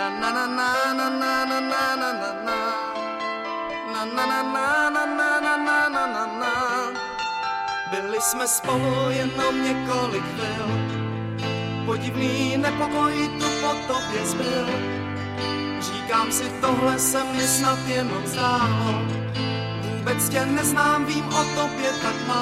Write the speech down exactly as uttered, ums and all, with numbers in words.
Byli jsme spolu jenom několik chvil, podivný nepokoj tu po tobě zbyl. Říkám si, tohle se mi snad jenom zdálo, vůbec tě neznám, vím o tobě tak málo.